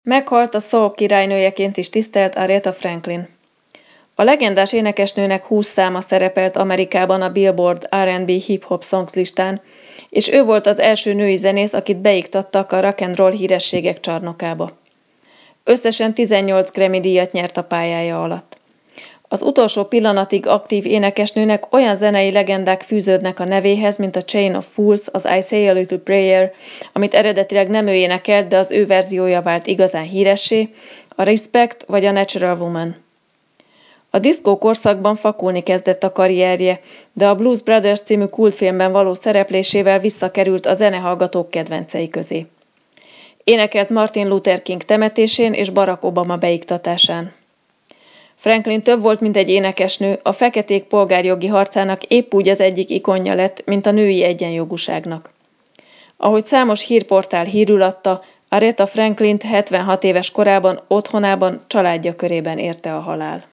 Meghalt a soul királynőjeként is tisztelt Aretha Franklin. A legendás énekesnőnek 20 száma szerepelt Amerikában a Billboard R&B Hip-Hop Songs listán, és ő volt az első női zenész, akit beiktattak a rock and roll hírességek csarnokába. Összesen 18 Grammy-díjat nyert a pályája alatt. Az utolsó pillanatig aktív énekesnőnek olyan zenei legendák fűződnek a nevéhez, mint a Chain of Fools, az I Say a Little Prayer, amit eredetileg nem ő énekelt, de az ő verziója vált igazán híressé, a Respect vagy a Natural Woman. A diszkó korszakban fakulni kezdett a karrierje, de a Blues Brothers című kultfilmben való szereplésével visszakerült a zenehallgatók kedvencei közé. Énekelt Martin Luther King temetésén és Barack Obama beiktatásán. Franklin több volt, mint egy énekesnő, a feketék polgárjogi harcának épp úgy az egyik ikonja lett, mint a női egyenjogúságnak. Ahogy számos hírportál hírül adta, Aretha Franklint 76 éves korában otthonában, családja körében érte a halál.